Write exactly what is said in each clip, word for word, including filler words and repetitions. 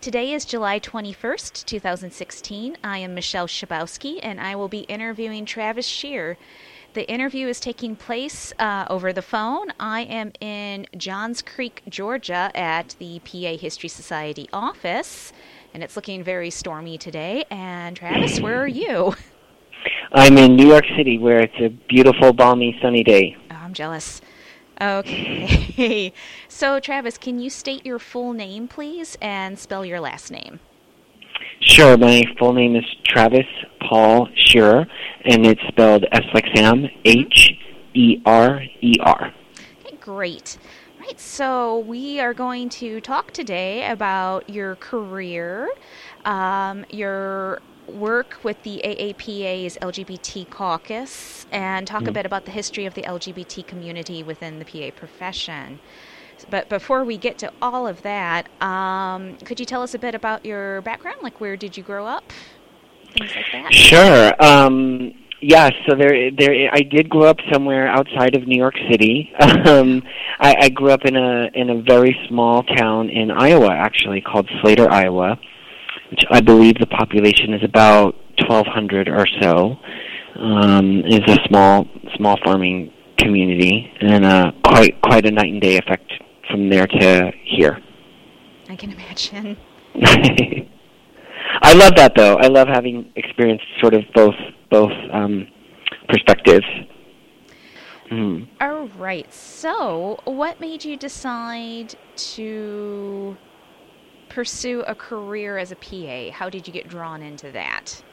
Today is July twenty-first, two thousand sixteen. I am Michelle Schabowski, and I will be interviewing Travis Shear. The interview is taking place uh, over the phone. I am in Johns Creek, Georgia, at the P A History Society office, and it's looking very stormy today. And Travis, where are you? I'm in New York City, where it's a beautiful, balmy, sunny day. Oh, I'm jealous. Okay. So, Travis, can you state your full name, please, and spell your last name? Sure. My full name is Travis Paul Shearer, and it's spelled S like Sam, H E R E R. Okay, great. Right, so we are going to talk today about your career, um, your work with the A A P A's L G B T caucus, and talk mm-hmm. a bit about the history of the L G B T community within the P A profession. But before we get to all of that, um, could you tell us a bit about your background? Like, where did you grow up? Things like that. Sure. Um, yeah, so there, there. I did grow up somewhere outside of New York City. um, I, I grew up in a in a very small town in Iowa, actually, called Slater, Iowa, which I believe the population is about twelve hundred or so. Um, is a small small farming community, and uh, quite quite a night and day effect from there to here. I can imagine. I love that, though. I love having experienced sort of both both um, perspectives. Mm. All right. So, what made you decide to pursue a career as a P A? How did you get drawn into that?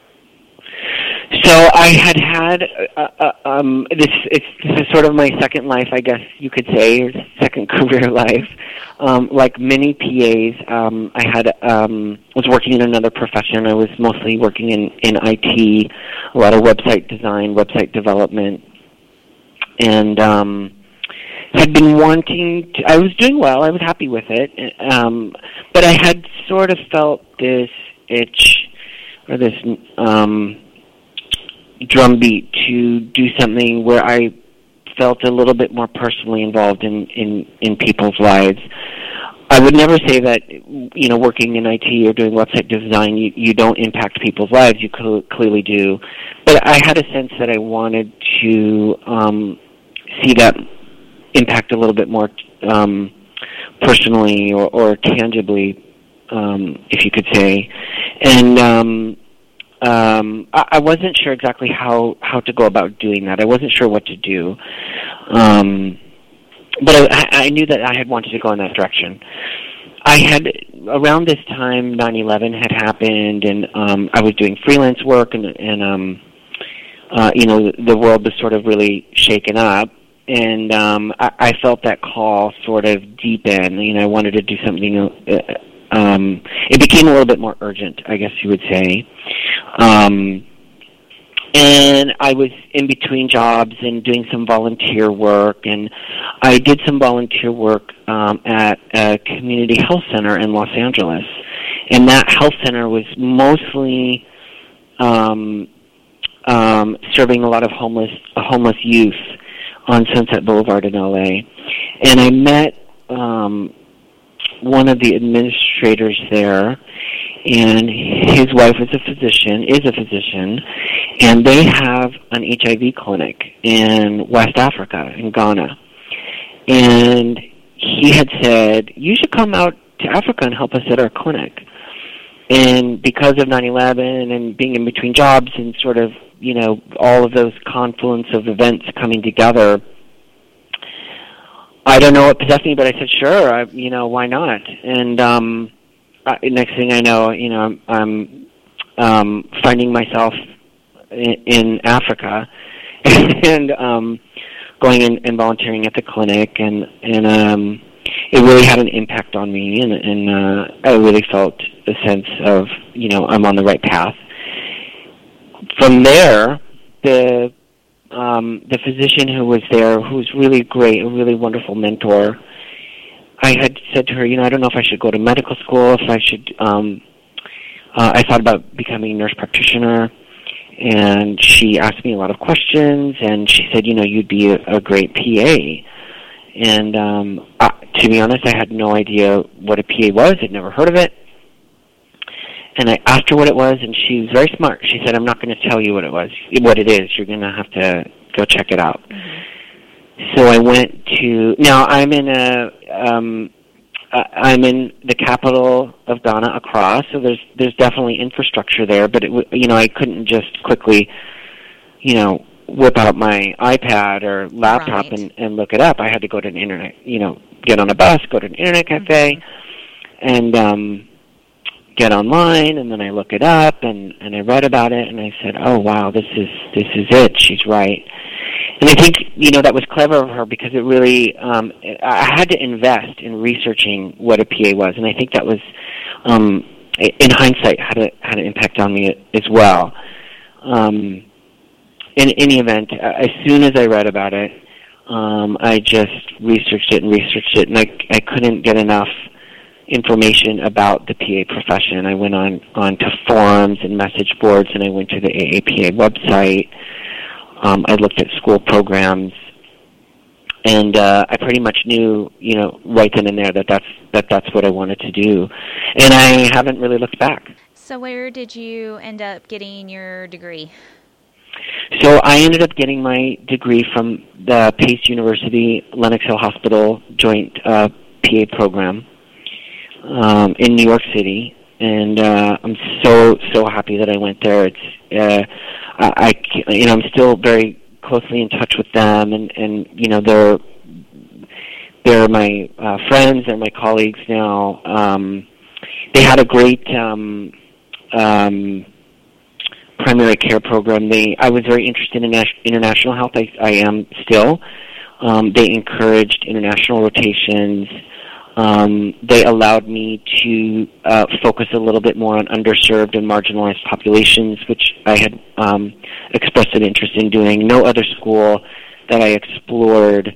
So I had had uh, uh, um, this. It's this is sort of my second life, I guess you could say, or second career life. Um, like many P As, um, I had um, was working in another profession. I was mostly working in, in I T, a lot of website design, website development, and um, had been wanting to. I was doing well. I was happy with it, um, but I had sort of felt this itch or this. Um, drumbeat to do something where I felt a little bit more personally involved in, in, in people's lives. I would never say that, you know, working in I T or doing website design, you, you don't impact people's lives. You cl- clearly do. But I had a sense that I wanted to um, see that impact a little bit more um, personally or, or tangibly, um, if you could say. And um Um, I, I wasn't sure exactly how, how to go about doing that. I wasn't sure what to do. Um, but I, I knew that I had wanted to go in that direction. I had, around this time, nine eleven had happened, and um, I was doing freelance work, and, and um, uh, you know, the world was sort of really shaken up. And um, I, I felt that call sort of deepen. You know, I wanted to do something uh, Um, it became a little bit more urgent, I guess you would say. Um, and I was in between jobs and doing some volunteer work, and I did some volunteer work um, at a community health center in Los Angeles. And that health center was mostly um, um, serving a lot of homeless homeless youth on Sunset Boulevard in L A. And I met Um, one of the administrators there, and his wife is a physician, is a physician, and they have an H I V clinic in West Africa, in Ghana. And he had said, you should come out to Africa and help us at our clinic. And because of nine eleven and being in between jobs and sort of, you know, all of those confluence of events coming together, I don't know what possessed me, but I said, sure, I, you know, why not? And um, I, next thing I know, you know, I'm, I'm um, finding myself in, in Africa and um, going in, and volunteering at the clinic, and, and um, it really had an impact on me, and, and uh, I really felt a sense of, you know, I'm on the right path. From there, the Um, the physician who was there, who was really great, a really wonderful mentor, I had said to her, you know, I don't know if I should go to medical school, if I should, um, uh, I thought about becoming a nurse practitioner, and she asked me a lot of questions, and she said, you know, you'd be a, a great P A. And um, uh, to be honest, I had no idea what a P A was. I'd never heard of it. And I asked her what it was, and she was very smart. She said, I'm not going to tell you what it was, what it is. You're going to have to go check it out. Mm-hmm. So I went to, now I'm in a, um, I'm in the capital of Ghana, Accra, so there's there's definitely infrastructure there, but, it, you know, I couldn't just quickly, you know, whip out my iPad or laptop right. and, and look it up. I had to go to an internet, you know, get on a bus, go to an internet cafe, mm-hmm. and um, get online, and then I look it up, and, and I read about it, and I said, oh, wow, this is this is it. She's right. And I think, you know, that was clever of her because it really, um, I had to invest in researching what a P A was, and I think that was, um, in hindsight, had, a, had an impact on me as well. Um, in any event, as soon as I read about it, um, I just researched it and researched it, and I, I couldn't get enough information about the P A profession. I went on, on to forums and message boards, and I went to the A A P A website. Um, I looked at school programs, and uh, I pretty much knew, you know, right then and there that that's, that that's what I wanted to do. And I haven't really looked back. So where did you end up getting your degree? So I ended up getting my degree from the Pace University Lenox Hill Hospital Joint uh, P A program um, in New York City. And uh, I'm so, so happy that I went there. It's, uh, I, I, you know, I'm still very closely in touch with them, and, and you know, they're they're my uh, friends, they're my colleagues now. Um, they had a great um, um, primary care program. They, I was very interested in international health. I, I am still. Um, they encouraged international rotations. Um, they allowed me to uh, focus a little bit more on underserved and marginalized populations, which I had um, expressed an interest in doing. No other school that I explored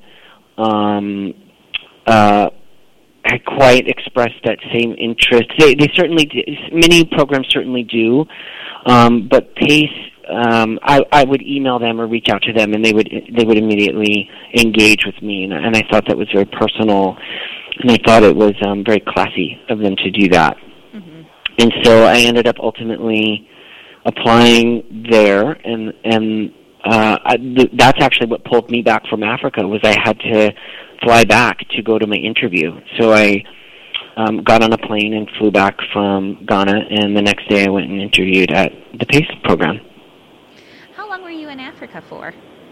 um, uh, had quite expressed that same interest. They, they certainly, do, many programs certainly do, um, but Pace, um, I, I would email them or reach out to them, and they would they would immediately engage with me, and, and I thought that was very personal. And I thought it was um, very classy of them to do that. Mm-hmm. And so I ended up ultimately applying there, and and uh, I, th- that's actually what pulled me back from Africa, was I had to fly back to go to my interview. So I um, got on a plane and flew back from Ghana, and the next day I went and interviewed at the PACE program. How long were you in Africa for?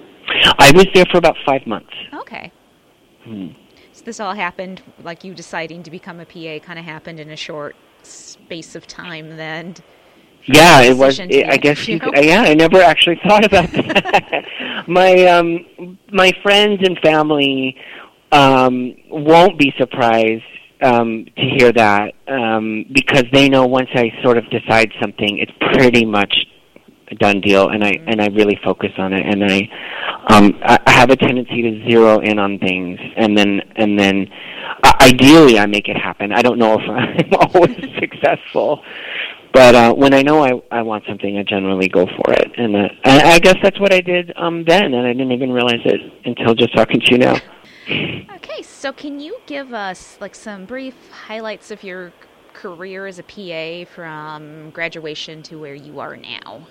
I was there for about five months. Okay. Hmm. So this all happened, like you deciding to become a P A kind of happened in a short space of time then? Yeah, it was, it, I guess you could, yeah, I never actually thought about that. my, um, my friends and family um, won't be surprised um, to hear that um, because they know once I sort of decide something, it's pretty much a done deal, and I mm-hmm. and I really focus on it, and I um I have a tendency to zero in on things, and then and then uh, ideally I make it happen. I don't know if I'm always successful, but uh, when I know I I want something, I generally go for it, and uh, I, I guess that's what I did um then, and I didn't even realize it until just talking to you now. Okay, so can you give us like some brief highlights of your career as a P A from graduation to where you are now?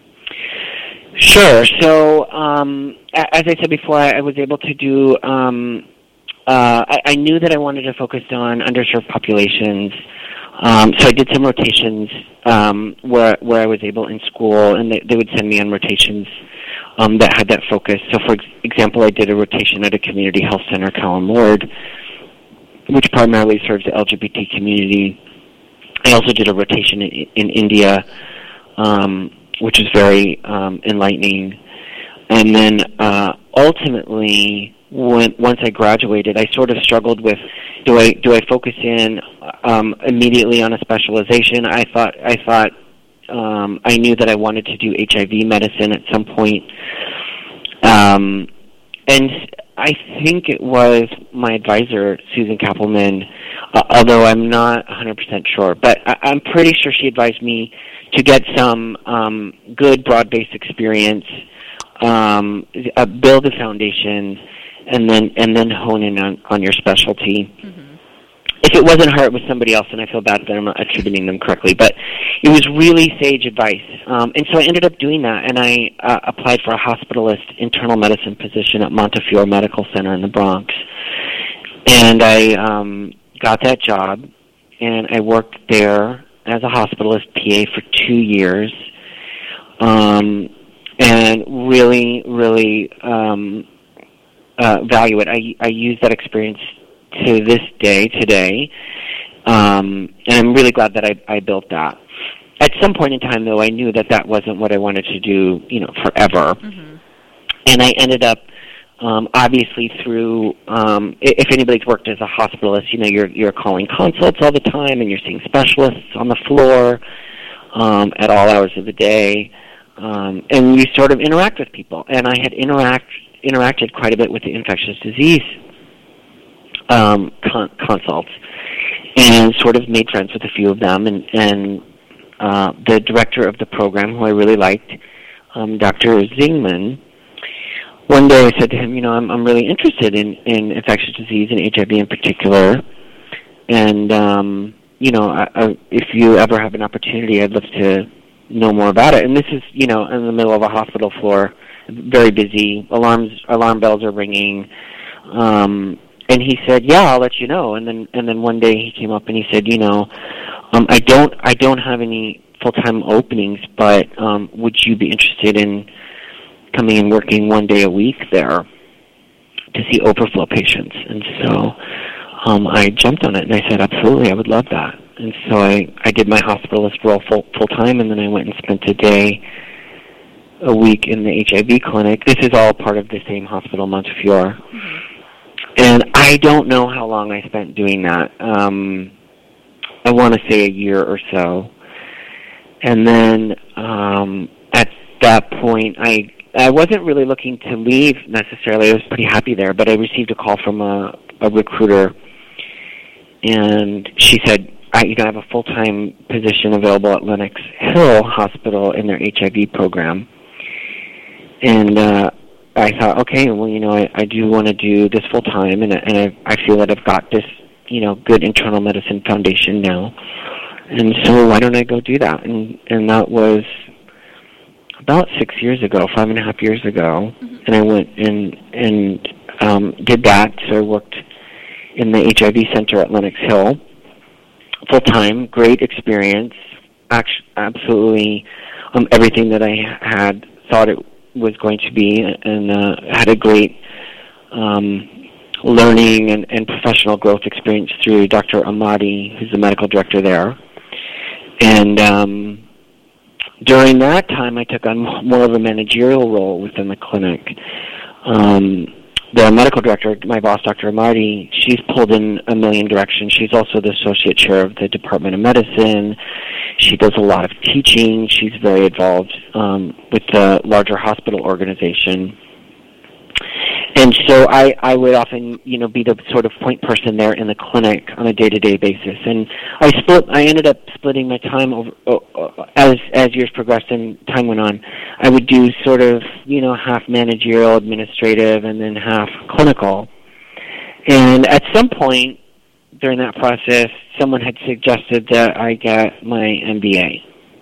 Sure. So, um, as I said before, I, I was able to do, um, uh, I, I knew that I wanted to focus on underserved populations. Um, so I did some rotations um, where where I was able in school, and they, they would send me on rotations um, that had that focus. So, for ex- example, I did a rotation at a community health center, Callum Ward, which primarily serves the L G B T community. I also did a rotation in, in India, um, which is very um, enlightening. And then uh, ultimately, when, once I graduated, I sort of struggled with, do I do I focus in um, immediately on a specialization? I thought I thought um, I knew that I wanted to do H I V medicine at some point, um, and I think it was my advisor, Susan Kappelman, uh, although I'm not one hundred percent sure, but I, I'm pretty sure she advised me to get some um, good broad-based experience, um, uh, build a foundation, and then and then hone in on, on your specialty. Mm-hmm. if it wasn't her, it was somebody else, and I feel bad that I'm not attributing them correctly. But it was really sage advice. Um, and so I ended up doing that, and I uh, applied for a hospitalist internal medicine position at Montefiore Medical Center in the Bronx. And I um, got that job, and I worked there as a hospitalist P A for two years. Um, and really, really um, uh, value it. I, I use that experience to this day, today, um, and I'm really glad that I, I built that. At some point in time, though, I knew that that wasn't what I wanted to do, you know, forever. Mm-hmm. And I ended up, um, obviously, through um, if anybody's worked as a hospitalist, you know, you're you're calling consults all the time, and you're seeing specialists on the floor um, at all hours of the day, um, and you sort of interact with people. And I had interact interacted quite a bit with the infectious disease Um, con- consults, and sort of made friends with a few of them. And, and uh, the director of the program, who I really liked, um, Doctor Zingman, one day I said to him, you know, I'm, I'm really interested in, in infectious disease and H I V in particular, and, um, you know, I, I, if you ever have an opportunity, I'd love to know more about it. And this is, you know, in the middle of a hospital floor, very busy, alarms, alarm bells are ringing, um, and he said, "Yeah, I'll let you know." And then, and then one day he came up and he said, "You know, um, I don't, I don't have any full-time openings, but um, would you be interested in coming and working one day a week there to see overflow patients?" And so um, I jumped on it and I said, "Absolutely, I would love that." And so I, I did my hospitalist role full full time, and then I went and spent a day a week in the H I V clinic. This is all part of the same hospital, Montefiore. Mm-hmm. And I don't know how long I spent doing that. Um, I want to say a year or so. And then um, at that point, I I wasn't really looking to leave necessarily. I was pretty happy there, but I received a call from a, a recruiter, and she said, I, you know, I have a full-time position available at Lenox Hill Hospital in their H I V program. And uh, I thought, okay, well, you know, I, I do want to do this full time, and, and I, I feel that I've got this, you know, good internal medicine foundation now, and so why don't I go do that? And and that was about six years ago, five and a half years ago, mm-hmm. and I went and and um, did that. So I worked in the H I V center at Lenox Hill full time. Great experience, actually, absolutely um, everything that I had thought it was going to be, and uh, had a great um, learning and, and professional growth experience through Doctor Amadi, who's the medical director there. And um, during that time, I took on more of a managerial role within the clinic. Um, the medical director, my boss, Doctor Amadi, she's pulled in a million directions. She's also the associate chair of the Department of Medicine. She does a lot of teaching. She's very involved um, with the larger hospital organization. And so I, I would often, you know, be the sort of point person there in the clinic on a day-to-day basis. And I split. I ended up splitting my time over uh, as as years progressed and time went on. I would do sort of, you know, half managerial, administrative, and then half clinical. And at some point during that process, someone had suggested that I get my M B A.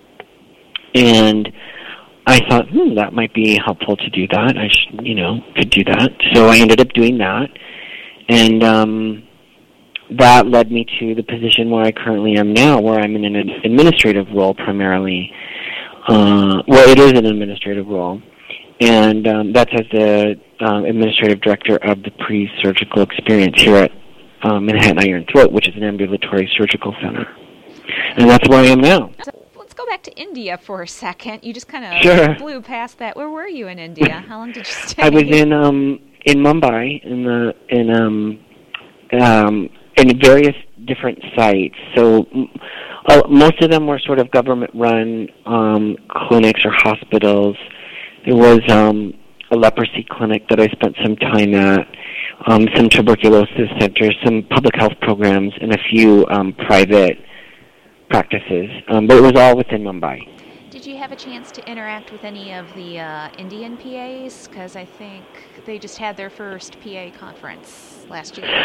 And I thought, hmm, that might be helpful to do that. I, should, you know, could do that. So I ended up doing that, and um, that led me to the position where I currently am now, where I'm in an administrative role primarily. Uh, well, it is an administrative role, and um, that's as the uh, administrative director of the pre-surgical experience here at um, Manhattan Eye, Ear, and Throat, which is an ambulatory surgical center, and that's where I am now. Go back to India for a second. You just kind of sure. blew past that. Where were you in India? How long did you stay? I was in um in Mumbai in the in um um in various different sites. So uh, most of them were sort of government run um clinics or hospitals. There was um a leprosy clinic that I spent some time at, um some tuberculosis centers, some public health programs, and a few um private practices, um, but it was all within Mumbai. Did you have a chance to interact with any of the uh, Indian P As? Because I think they just had their first P A conference last year.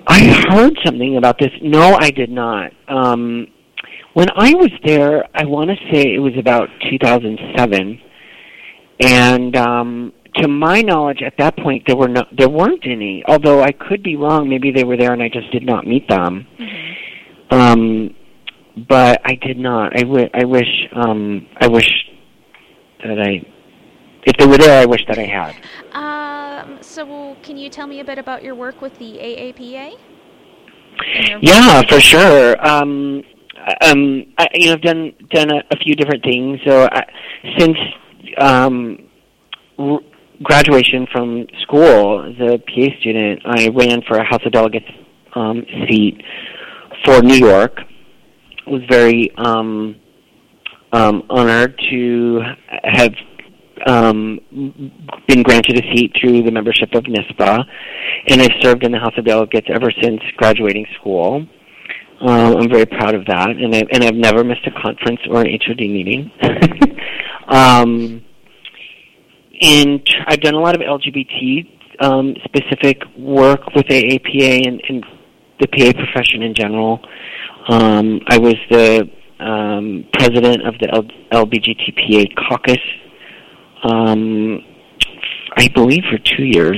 I heard something about this. No, I did not. Um, when I was there, I want to say it was about two thousand seven, and um, to my knowledge, at that point there were no, there weren't any. Although I could be wrong. Maybe they were there and I just did not meet them. Mm-hmm. Um, but I did not. I, w- I wish. Um, I wish that I. If they were there, I wish that I had. Um, so can you tell me a bit about your work with the A A P A? Yeah, for sure. Um, um, I, you know, I've done done a, a few different things. So I, since um, r- graduation from school as a P A student, I ran for a House of Delegates um, seat for New York. I was very um, um, honored to have Um, been granted a seat through the membership of NISPA, and I've served in the House of Delegates ever since graduating school. Um, I'm very proud of that, and I've, and I've never missed a conference or an H O D meeting. um, and I've done a lot of L G B T um, specific work with A A P A and, and the P A profession in general. Um, I was the um, president of the L- LBGTPA caucus. Um, I believe for two years,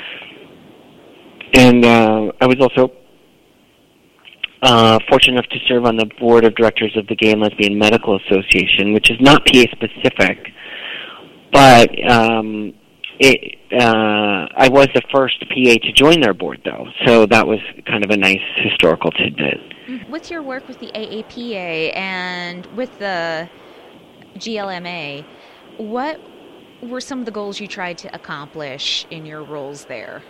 and uh, I was also uh, fortunate enough to serve on the board of directors of the Gay and Lesbian Medical Association, which is not P A specific, but um, it, uh, I was the first P A to join their board, though, so that was kind of a nice historical tidbit. With your work with the A A P A and with the G L M A, what were some of the goals you tried to accomplish in your roles there?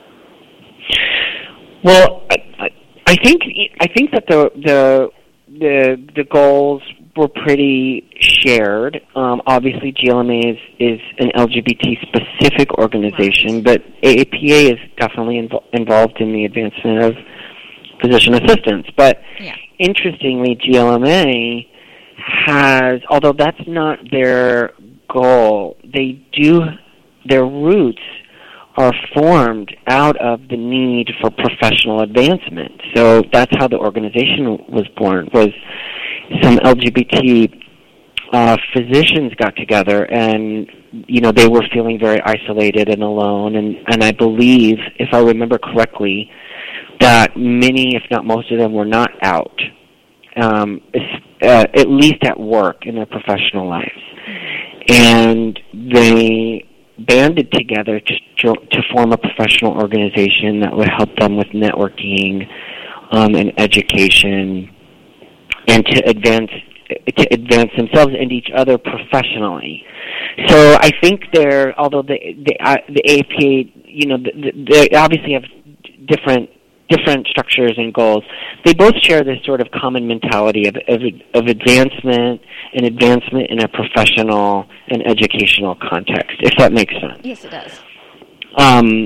Well, I, I think I think that the the the, the goals were pretty shared. Um, obviously, G L M A is, is an L G B T specific organization, right. But A A P A is definitely invo- involved in the advancement of physician assistance. But yeah. Interestingly, G L M A has, although that's not their goal, they do, their roots are formed out of the need for professional advancement. So that's how the organization was born, was some L G B T uh, physicians got together and, you know, they were feeling very isolated and alone. And, and I believe, if I remember correctly, that many, if not most of them, were not out, um, uh, at least at work in their professional lives. And they banded together to, to form a professional organization that would help them with networking um, and education, and to advance to advance themselves and each other professionally. So I think they're, although the the, uh, the A A P A, you know, they obviously have different different structures and goals, they both share this sort of common mentality of, of, of advancement and advancement in a professional and educational context, if that makes sense. Yes, it does. Um,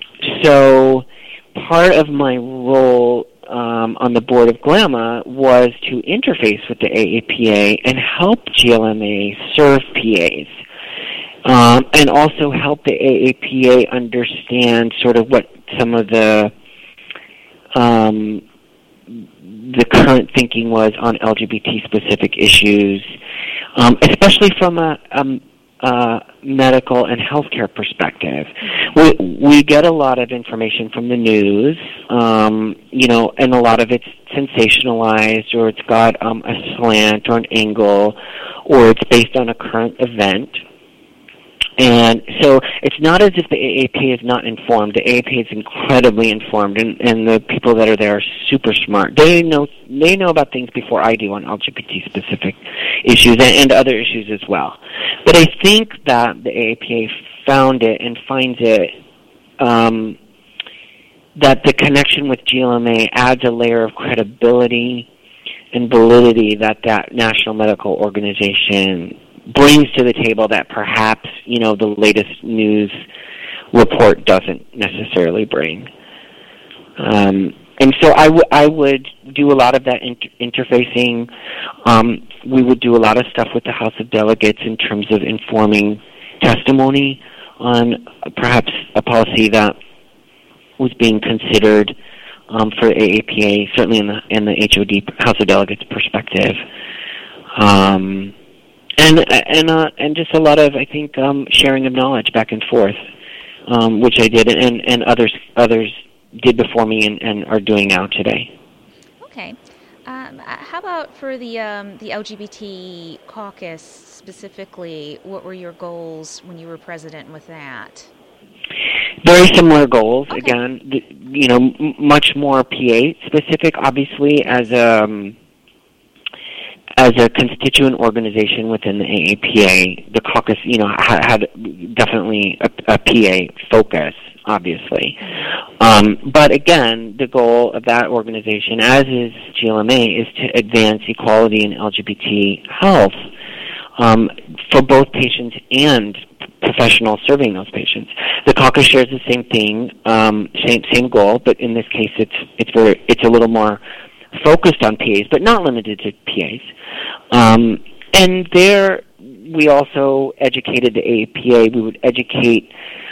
so part of my role um, on the board of GLAMA was to interface with the A A P A and help G L M A serve P As. Um, and also help the A A P A understand sort of what some of the Um, the current thinking was on L G B T-specific issues, um, especially from a, um, a medical and healthcare perspective. We, we get a lot of information from the news, um, you know, and a lot of it's sensationalized, or it's got um, a slant or an angle, or it's based on a current event. And so it's not as if the A A P A is not informed. The A A P A is incredibly informed, and, and the people that are there are super smart. They know they know about things before I do on L G B T-specific issues and, and other issues as well. But I think that the A A P A found it and finds it, um, that the connection with G L M A adds a layer of credibility and validity that that national medical organization brings to the table that perhaps, you know, the latest news report doesn't necessarily bring. Um, and so I, w- I would do a lot of that inter- interfacing. Um, we would do a lot of stuff with the House of Delegates in terms of informing testimony on perhaps a policy that was being considered um, for A A P A, certainly in the in the H O D House of Delegates perspective, um, and and uh, and just a lot of I think um, sharing of knowledge back and forth, um, which I did, and, and others others did before me and, and are doing now today. Okay. Um, how about for the um, the L G B T caucus specifically? What were your goals when you were president with that? Very similar goals. Okay. Again, the, you know, m- much more P A specific. Obviously, as a um, as a constituent organization within the A A P A, the caucus, you know, ha- had definitely a, a P A focus. Obviously, um, but again, the goal of that organization, as is G L M A, is to advance equality in L G B T health um, for both patients and professionals serving those patients. The caucus shares the same thing, um, same same goal, but in this case, it's it's very it's a little more focused on P As, but not limited to P As. Um, and there, we also educated the A A P A. We would educate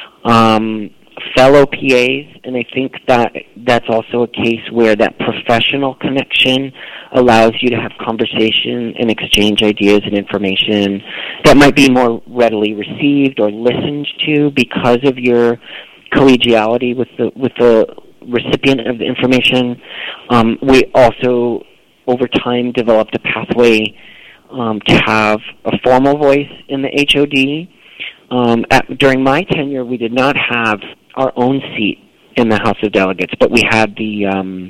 um, fellow P As, and I think that that's also a case where that professional connection allows you to have conversation and exchange ideas and information that might be more readily received or listened to because of your collegiality with the with the recipient of the information. Um, we also, over time, developed a pathway um, to have a formal voice in the H O D. Um, at, during my tenure, we did not have our own seat in the House of Delegates, but we had the um,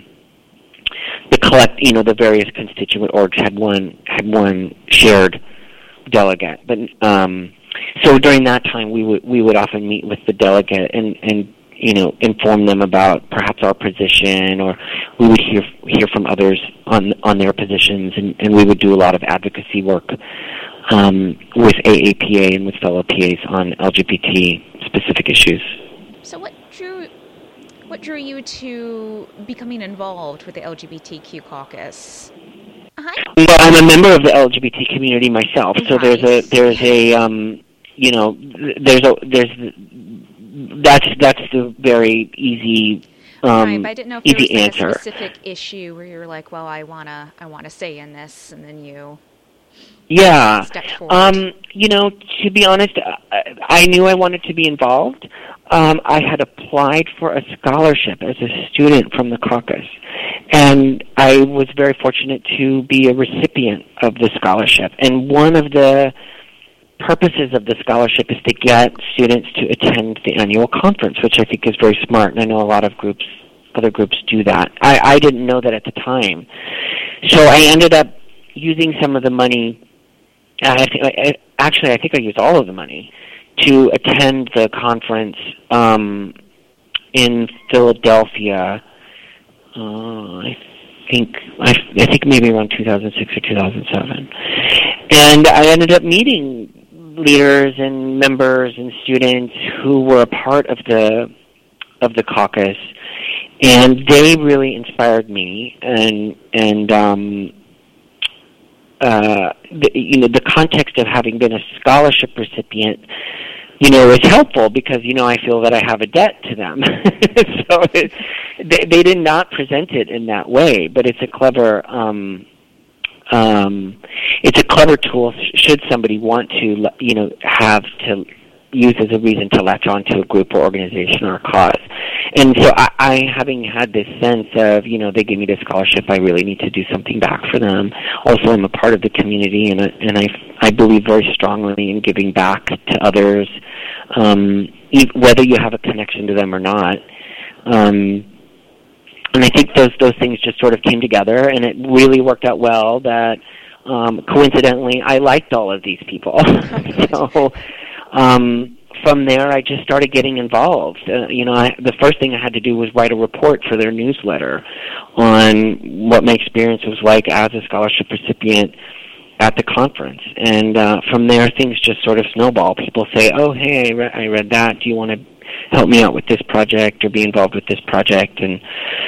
the collect, you know, the various constituent orgs had one had one shared delegate. But um, so during that time, we would we would often meet with the delegate and and you know inform them about perhaps our position, or we would hear hear from others on on their positions, and, and we would do a lot of advocacy work um, with A A P A and with fellow P As on L G B T specific issues. So what drew what drew you to becoming involved with the L G B T Q caucus? Uh-huh. Well, I'm a member of the L G B T community myself, so Right. there's a there's a um, you know there's a there's that's that's the very easy um, right, but I didn't know if there easy was like answer. a specific issue where you're like, well, I wanna I wanna say in this, and then you Yeah. stepped forward. Um, you know, to be honest, I, I knew I wanted to be involved. Um, I had applied for a scholarship as a student from the caucus, and I was very fortunate to be a recipient of the scholarship. And one of the purposes of the scholarship is to get students to attend the annual conference, which I think is very smart, and I know a lot of groups, other groups do that. I, I didn't know that at the time. So I ended up using some of the money. I th- I, actually, I think I used all of the money to attend the conference um, in Philadelphia. Uh, I think I, I think maybe around two thousand six or two thousand seven, and I ended up meeting leaders and members and students who were a part of the of the caucus, and they really inspired me. And and um, Uh, the, you know, the context of having been a scholarship recipient, you know, is helpful because, you know, I feel that I have a debt to them. so it, they, they did not present it in that way, but it's a clever, um, um, it's a clever tool should somebody want to, you know, have to use as a reason to latch on to a group or organization or a cause. And so I, I, having had this sense of, you know, they give me this scholarship, I really need to do something back for them. Also, I'm a part of the community, and, and I, I believe very strongly in giving back to others, um, whether you have a connection to them or not. Um, and I think those those things just sort of came together, and it really worked out well that, um, coincidentally, I liked all of these people. so... Um, from there, I just started getting involved. Uh, you know, I, the first thing I had to do was write a report for their newsletter on what my experience was like as a scholarship recipient at the conference. And uh, from there, things just sort of snowball. People say, oh, hey, I, re- I read that. Do you want to help me out with this project or be involved with this project? And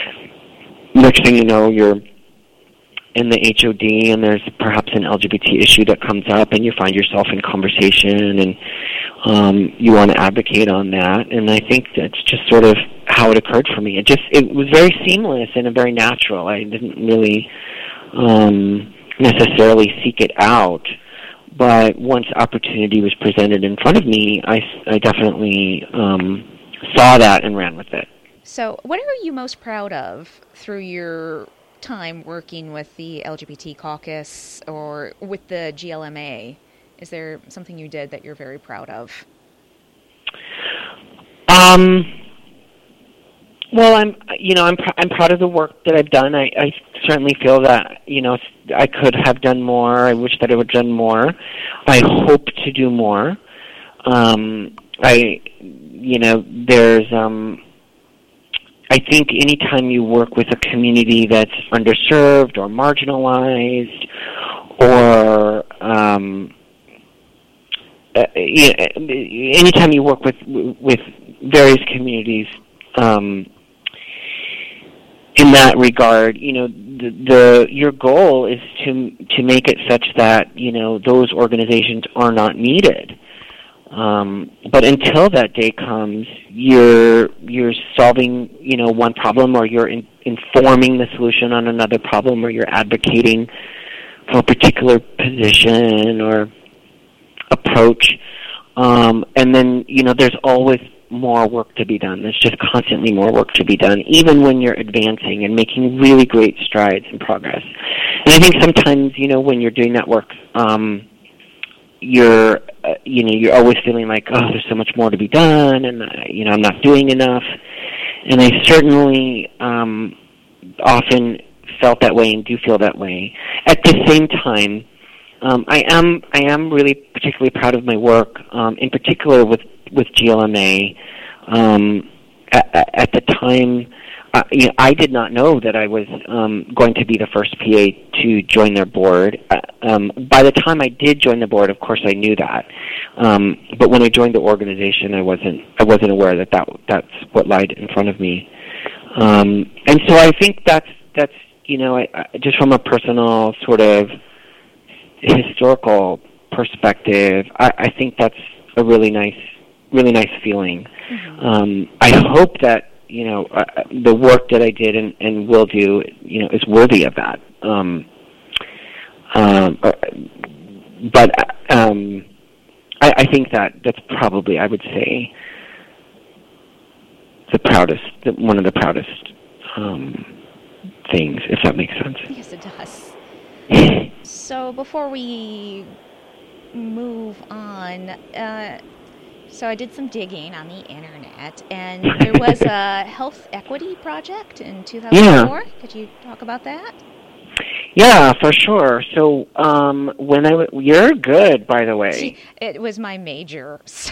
next thing you know, you're in the H O D, and there's perhaps an L G B T issue that comes up, and you find yourself in conversation, and um, you want to advocate on that. And I think that's just sort of how it occurred for me. It just it was very seamless and very natural. I didn't really um, necessarily seek it out. But once opportunity was presented in front of me, I, I definitely um, saw that and ran with it. So what are you most proud of through your time working with the L G B T caucus or with the G L M A? Is there something you did that you're very proud of? Um. Well, I'm, you know, I'm, pr- I'm proud of the work that I've done. I, I certainly feel that, you know, I could have done more. I wish that I would have done more. I hope to do more. Um, I, you know, there's, um, I think anytime you work with a community that's underserved or marginalized, or um, uh, you know, anytime you work with with various communities. Um, in that regard, you know, the, the your goal is to to make it such that, you know, those organizations are not needed. Um, but until that day comes, you're you're solving, you know, one problem, or you're in, informing the solution on another problem, or you're advocating for a particular position or approach. Um, and then, you know, there's always more work to be done. There's just constantly more work to be done, even when you're advancing and making really great strides in progress. And I think sometimes, you know, when you're doing that work, um, you're, uh, you know, you're always feeling like, oh, there's so much more to be done, and, uh, you know, I'm not doing enough. And I certainly um, often felt that way and do feel that way. At the same time, um, I am I am really particularly proud of my work, um, in particular with with G L M A. Um, at, at the time, uh, you know, I did not know that I was um, going to be the first P A to join their board. Uh, um, by the time I did join the board, of course, I knew that. Um, but when I joined the organization, I wasn't I wasn't aware that, that that's what lied in front of me. Um, and so I think that's that's you know I, I, just from a personal sort of historical perspective, I, I think that's a really nice. really nice feeling. Mm-hmm. Um, I hope that, you know, uh, the work that I did and, and will do, you know, is worthy of that. Um, um, uh, but um, I, I think that that's probably, I would say, the proudest, the, one of the proudest um, things, if that makes sense. Yes, it does. So before we move on, uh, so I did some digging on the internet, and there was a health equity project in two thousand four. Yeah. Could you talk about that? Yeah, for sure. So um, when I w- you're good, by the way. See, it was my major, so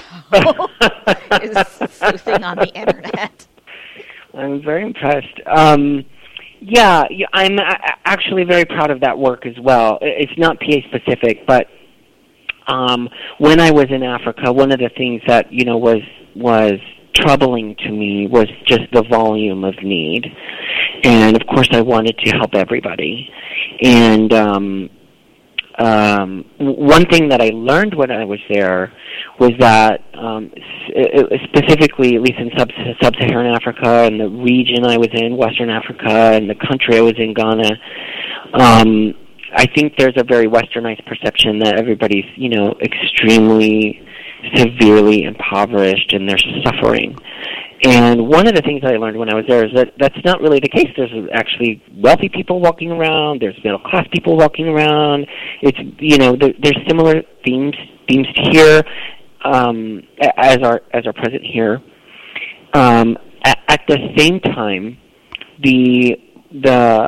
it's sleuthing on the internet. I'm very impressed. Um, yeah, I'm actually very proud of that work as well. It's not P A specific, but Um, when I was in Africa, one of the things that, you know, was was troubling to me was just the volume of need. And, of course, I wanted to help everybody. And um, um, one thing that I learned when I was there was that um, specifically, at least in sub- sub-Saharan Africa and the region I was in, Western Africa, and the country I was in, Ghana, um, I think there's a very westernized perception that everybody's, you know, extremely severely impoverished and they're suffering. And one of the things that I learned when I was there is that that's not really the case. There's actually wealthy people walking around. There's middle-class people walking around. It's, you know, there, there's similar themes themes here um, as are as are present here. Um, at, at the same time, the the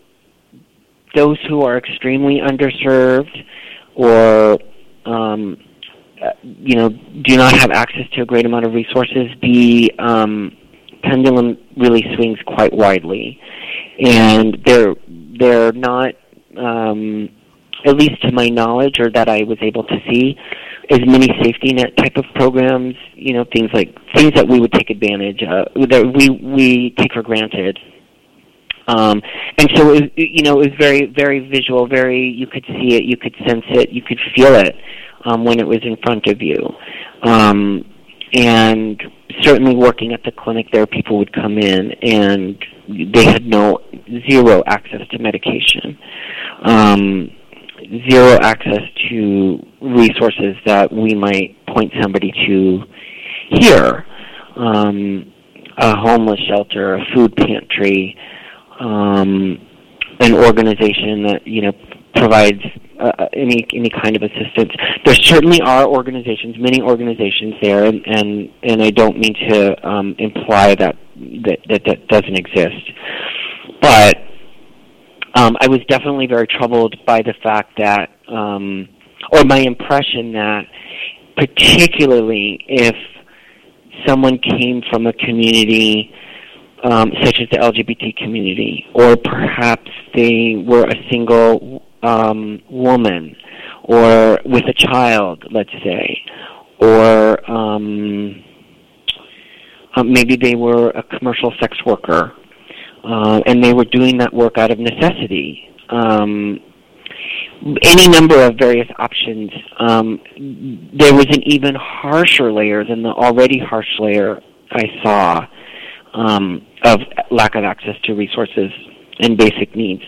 those who are extremely underserved or um, uh, you know, do not have access to a great amount of resources, the um, pendulum really swings quite widely, and they're they're not, um, at least to my knowledge or that I was able to see, as many safety net type of programs. You know, things like things that we would take advantage of, that we we take for granted. Um, and so, it, you know, it was very, very visual, very, you could see it, you could sense it, you could feel it um, when it was in front of you. Um, and certainly working at the clinic there, people would come in and they had no, zero access to medication, um, zero access to resources that we might point somebody to here. Um, a homeless shelter, a food pantry, um, an organization that, you know, provides uh, any any kind of assistance. There certainly are organizations, many organizations there, and and, and I don't mean to um, imply that that, that that doesn't exist. But um, I was definitely very troubled by the fact that, um, or my impression that, particularly if someone came from a community um, such as the L G B T community, or perhaps they were a single um, woman, or with a child, let's say, or um, uh, maybe they were a commercial sex worker, uh, and they were doing that work out of necessity. Um, any number of various options. Um, there was an even harsher layer than the already harsh layer I saw um, of lack of access to resources and basic needs.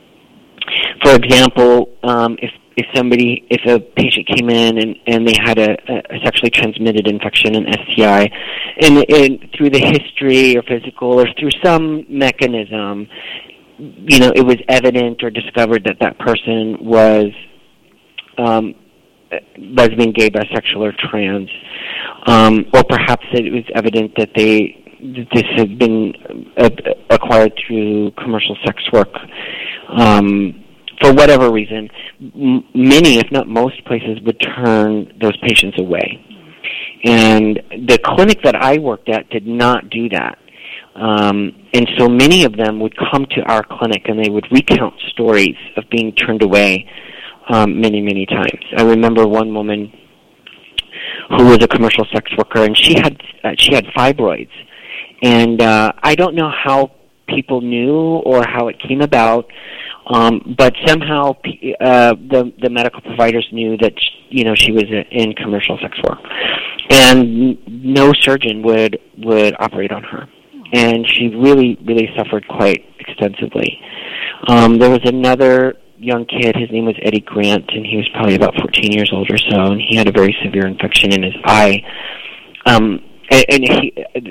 For example, um, if if somebody, if a patient came in and, and they had a, a sexually transmitted infection, an S T I, and, and through the history or physical or through some mechanism, you know, it was evident or discovered that that person was um, lesbian, gay, bisexual, or trans, um, or perhaps it was evident that they this had been uh, acquired through commercial sex work. Um, for whatever reason, m- many, if not most places, would turn those patients away. And the clinic that I worked at did not do that. Um, and so many of them would come to our clinic and they would recount stories of being turned away um, many, many times. I remember one woman who was a commercial sex worker, and she had uh, she had fibroids. And uh, I don't know how people knew or how it came about, um, but somehow uh, the the medical providers knew that, you know, she was in commercial sex work, and no surgeon would would operate on her. And she really, really suffered quite extensively. Um, there was another young kid, his name was Eddie Grant, and he was probably about fourteen years old or so, and he had a very severe infection in his eye. Um, and and he,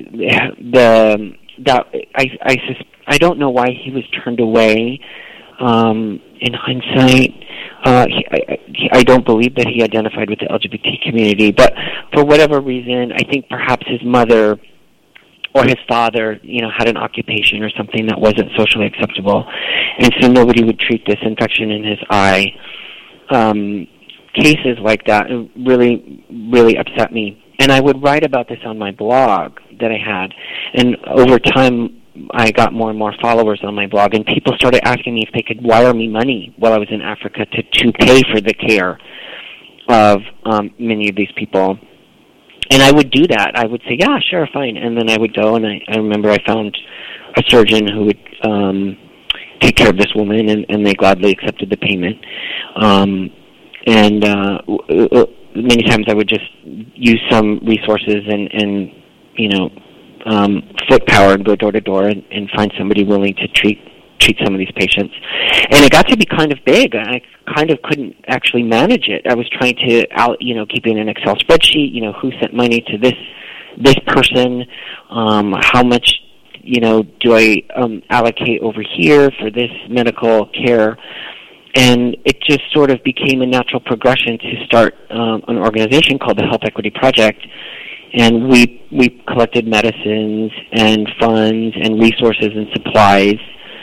the, that, I, I, I don't know why he was turned away um, in hindsight. Uh, he, I, he, I don't believe that he identified with the L G B T community, but for whatever reason, I think perhaps his mother or his father, you know, had an occupation or something that wasn't socially acceptable, and so nobody would treat this infection in his eye. Um, cases like that really, really upset me. And I would write about this on my blog that I had, and over time I got more and more followers on my blog, and people started asking me if they could wire me money while I was in Africa to, to pay for the care of um, many of these people. And I would do that. I would say, yeah, sure, fine. And then I would go, and I, I remember I found a surgeon who would um, take care of this woman, and, and they gladly accepted the payment. Um, and uh, many times I would just use some resources and, and you know, um, foot power and go door to door and, and find somebody willing to treat treat some of these patients. And it got to be kind of big. I kind of couldn't actually manage it. I was trying to, out, you know, keep in an Excel spreadsheet, you know, who sent money to this this person, um, how much, you know, do I um, allocate over here for this medical care. And it just sort of became a natural progression to start um, an organization called the Health Equity Project. And we we collected medicines and funds and resources and supplies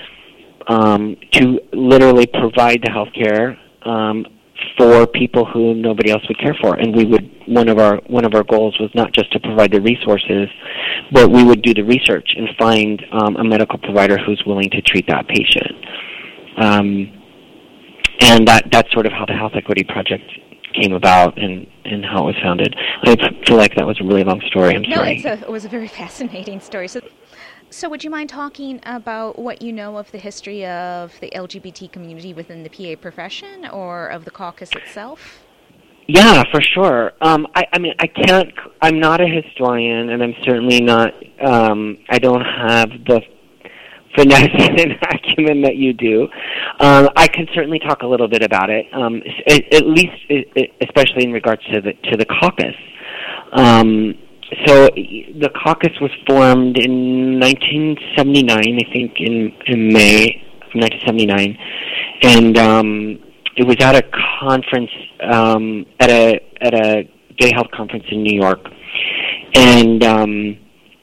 Um, to literally provide the health care um, for people who nobody else would care for. And we would one of our one of our goals was not just to provide the resources, but we would do the research and find um, a medical provider who's willing to treat that patient. Um, and that that's sort of how the Health Equity Project came about and, and how it was founded. I feel like that was a really long story. I'm no, sorry. It's a, it was a very fascinating story. So. So would you mind talking about what you know of the history of the L G B T community within the P A profession or of the caucus itself? Yeah, for sure. Um, I, I mean, I can't. I'm not a historian, and I'm certainly not. Um, I don't have the finesse and acumen that you do. Um, I can certainly talk a little bit about it, um, at, at least, especially in regards to the to the caucus. Um, so the caucus was formed in nineteen seventy-nine, I think, in in May of nineteen seventy-nine, and um, it was at a conference um, at a at a gay health conference in New York, and um,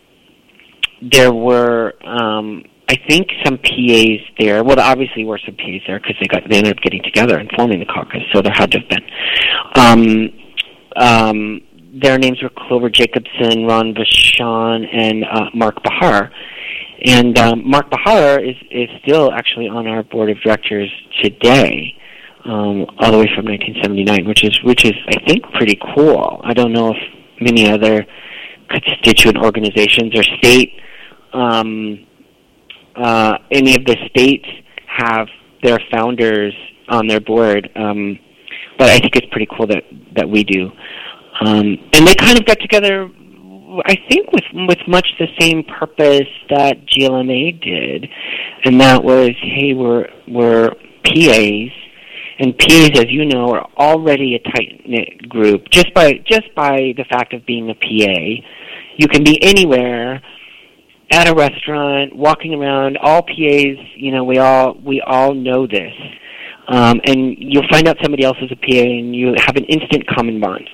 there were. Um, I think some P As there. Well, there obviously were some P As there because they got they ended up getting together and forming the caucus. So there had to have been. Um, um, their names were Clover Jacobson, Ron Vachon, and uh, Mark Bahar. And um, Mark Bahar is is still actually on our board of directors today, um, all the way from nineteen seventy-nine, which is which is I think pretty cool. I don't know if many other constituent organizations or state. Um, Uh, any of the states have their founders on their board, um, but I think it's pretty cool that, that we do. Um, and they kind of got together, I think, with with much the same purpose that G L M A did, and that was, hey, we're we're P As, and P As, as you know, are already a tight knit group. Just by just by the fact of being a P A, you can be anywhere. At a restaurant, walking around, all P As, you know, we all we all know this, um, and you'll find out somebody else is a P A, and you have an instant common bond.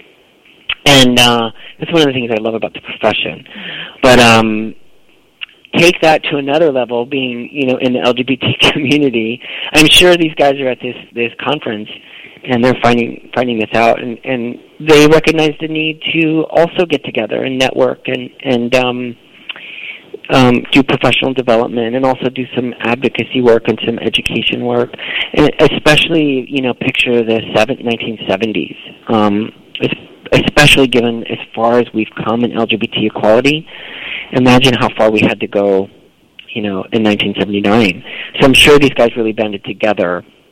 And uh, that's one of the things I love about the profession. But um, take that to another level, being, you know, in the L G B T community. I'm sure these guys are at this this conference, and they're finding finding this out, and, and they recognize the need to also get together and network and and. Um, Um, do professional development and also do some advocacy work and some education work, and especially, you know, picture the nineteen seventies, um, especially given as far as we've come in L G B T equality. Imagine how far we had to go, you know, in nineteen seventy-nine. So I'm sure these guys really banded together,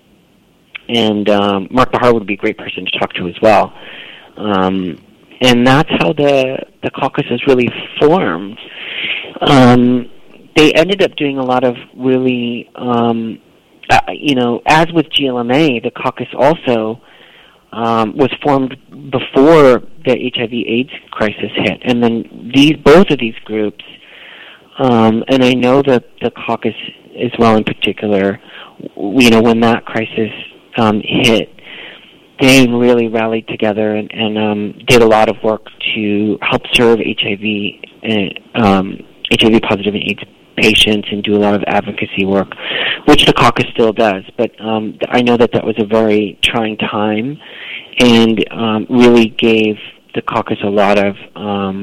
and um, Mark Bahar would be a great person to talk to as well. Um, and that's how the, the caucus is really formed. Um, they ended up doing a lot of really, um, uh, you know, as with G L M A, the caucus also um, was formed before the H I V AIDS crisis hit. And then these, both of these groups, um, and I know that the caucus as well in particular, you know, when that crisis um, hit, they really rallied together and, and um, did a lot of work to help serve H I V and, um, H I V positive and AIDS patients and do a lot of advocacy work, which the caucus still does. But um, I know that that was a very trying time and um, really gave the caucus a lot of, um,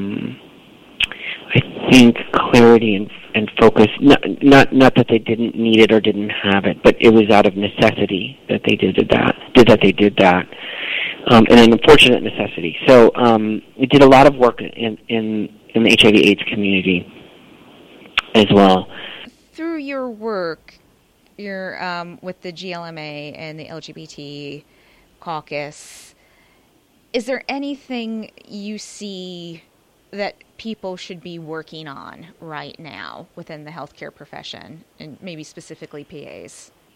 I think, clarity and, and focus. Not, not not that they didn't need it or didn't have it, but it was out of necessity that they did that. Did that they did that, um, and an unfortunate necessity. So um, we did a lot of work in in, in the H I V AIDS community as well. Through your work, your um, with the G L M A and the L G B T caucus, is there anything you see that people should be working on right now within the healthcare profession, and maybe specifically P As?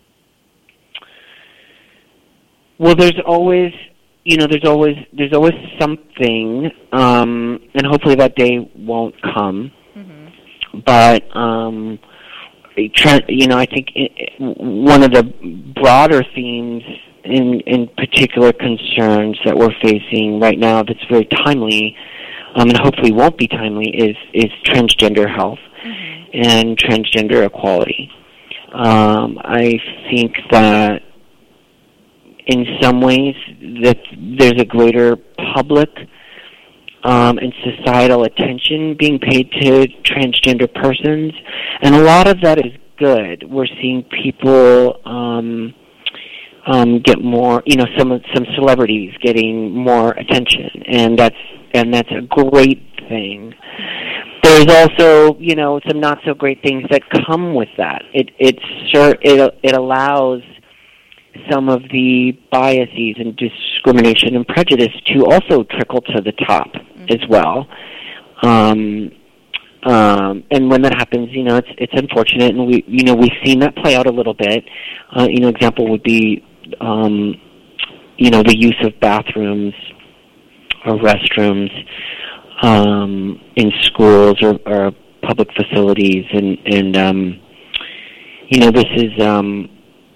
Well, there's always, you know, there's always there's always something, um, and hopefully that day won't come. Mm-hmm. But, um, you know, I think one of the broader themes in, in particular concerns that we're facing right now that's very timely, um, and hopefully won't be timely, is, is transgender health mm-hmm. and transgender equality. Um, I think that in some ways that there's a greater public Um, and societal attention being paid to transgender persons, and a lot of that is good. We're seeing people um, um, get more, you know, some some celebrities getting more attention, and that's and that's a great thing. There's also, you know, some not so great things that come with that. It it sure it it allows, some of the biases and discrimination and prejudice to also trickle to the top mm-hmm. as well. Um, um, and when that happens, you know, it's it's unfortunate, and we you know we've seen that play out a little bit. Uh, you know, example would be um, you know the use of bathrooms or restrooms um, in schools or, or public facilities, and and um, you know this is. Um,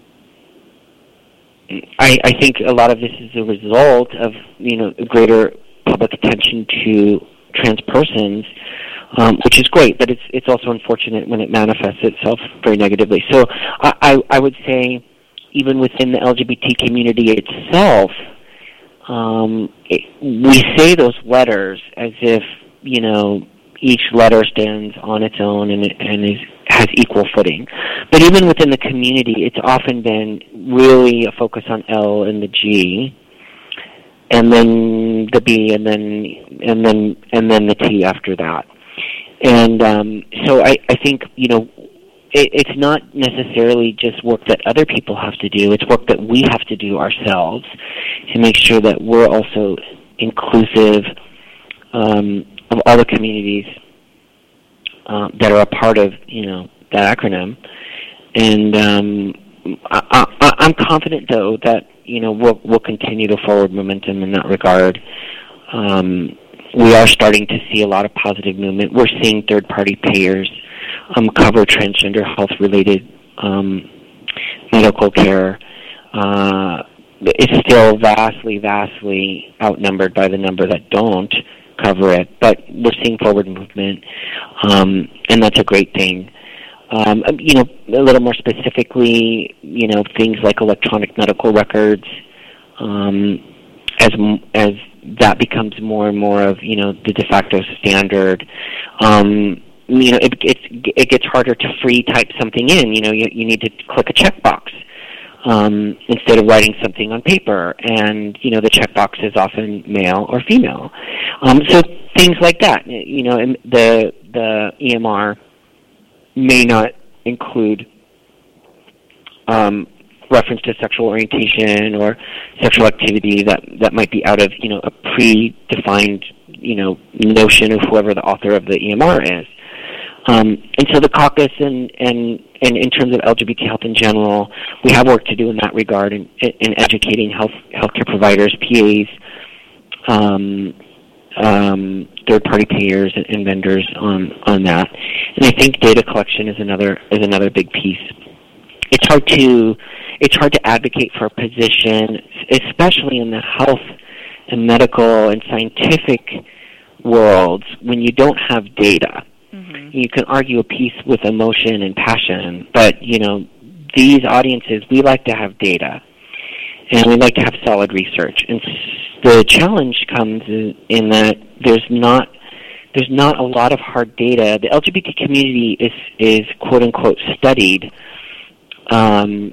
I, I think a lot of this is a result of, you know, greater public attention to trans persons, um, which is great, but it's it's also unfortunate when it manifests itself very negatively. So I, I, I would say even within the L G B T community itself, um, it, we say those letters as if, you know, each letter stands on its own and, and is, has equal footing. But even within the community, it's often been really a focus on L and the G, and then the B, and then and then and then the T after that. And um, so I, I think, you know, it, it's not necessarily just work that other people have to do. It's work that we have to do ourselves to make sure that we're also inclusive um, of all the communities uh, that are a part of, you know, that acronym. And um, I, I, I'm confident, though, that, you know, we'll, we'll continue to forward momentum in that regard. Um, we are starting to see a lot of positive movement. We're seeing third-party payers um, cover transgender health-related um, medical care. Uh, it's still vastly, vastly outnumbered by the number that don't cover it, but we're seeing forward movement, um, and that's a great thing. Um, you know, a little more specifically, you know, things like electronic medical records, um, as as that becomes more and more of, you know, the de facto standard. Um, you know, it, it's it gets harder to free type something in. You know, you you need to click a checkbox um, instead of writing something on paper, and you know, the checkbox is often male or female. Um, so things like that. You know, and the the E M R may not include um, reference to sexual orientation or sexual activity that, that might be out of, you know, a predefined, you know, notion of whoever the author of the E M R is. Um, and so the caucus and, and, and in terms of L G B T health in general, we have work to do in that regard in, in educating health healthcare providers, P As, um, um, third-party payers and, and vendors on, on that. And I think data collection is another is another big piece. It's hard to it's hard to advocate for a position, especially in the health and medical and scientific worlds, when you don't have data. Mm-hmm. You can argue a piece with emotion and passion, but you know, these audiences, we like to have data, and we like to have solid research. And the challenge comes in, in that there's not there's not a lot of hard data. The L G B T community is is quote unquote studied, um,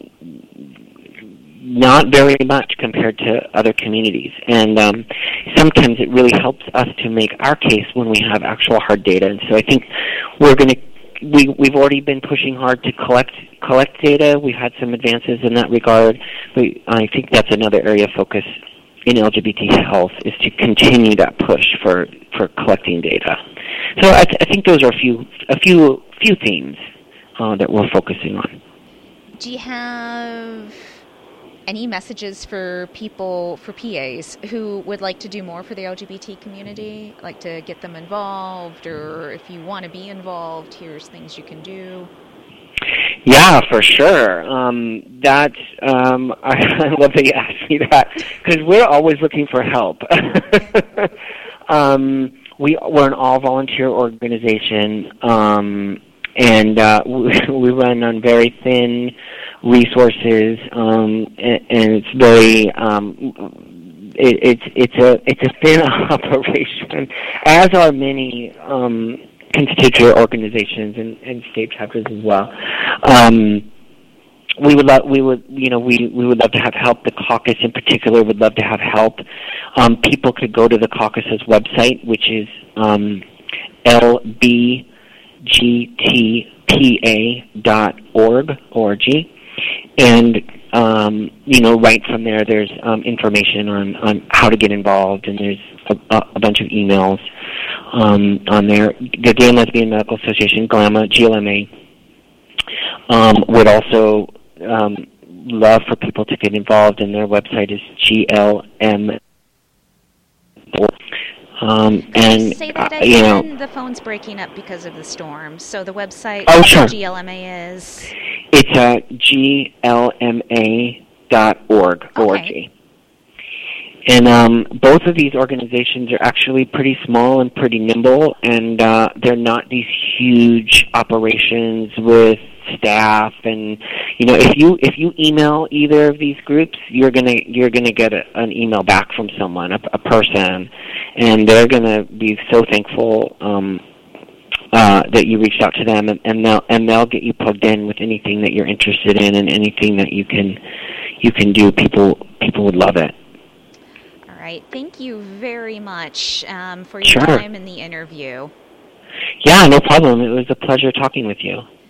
not very much compared to other communities, and um, sometimes it really helps us to make our case when we have actual hard data. And so I think we're going to. We, we've already been pushing hard to collect collect data. We've had some advances in that regard, but I think that's another area of focus in L G B T health, is to continue that push for, for collecting data. So I, th- I think those are a few a few few themes uh, that we're focusing on. Do you have any messages for people, for P As, who would like to do more for the L G B T community, like to get them involved, or if you want to be involved, here's things you can do? Yeah, for sure. Um, that um, I, I love that you asked me that, because we're always looking for help. um, we, we're an all-volunteer organization, um, and uh, we, we run on very thin resources, um, and, and it's very um, it, it's it's a it's a thin operation, as are many um, constituent organizations and, and state chapters as well. Um, we would love we would you know we, we would love to have help. The caucus in particular would love to have help. Um, people could go to the caucus's website, which is um, L B G T P A dot org, O R G. And um, you know, right from there, there's um, information on, on how to get involved, and there's a, a bunch of emails um, on there. The Gay and Lesbian Medical Association, GLAMA, G L M A, um, would also um, love for people to get involved, and their website is G L M. Um, and say that uh, again. you know, The phone's breaking up because of the storm. So the website oh, for sure. G L M A is? It's uh, G L M A dot org. Okay. O R G. And um, both of these organizations are actually pretty small and pretty nimble, and uh, they're not these huge operations with staff. And you know, if you if you email either of these groups, you're gonna you're gonna get a, an email back from someone, a, a person, and they're gonna be so thankful um, uh, that you reached out to them, and, and they'll and they'll get you plugged in with anything that you're interested in and anything that you can you can do. People people would love it. All right. Thank you very much um, for your Sure. time in the interview. Yeah, no problem. It was a pleasure talking with you.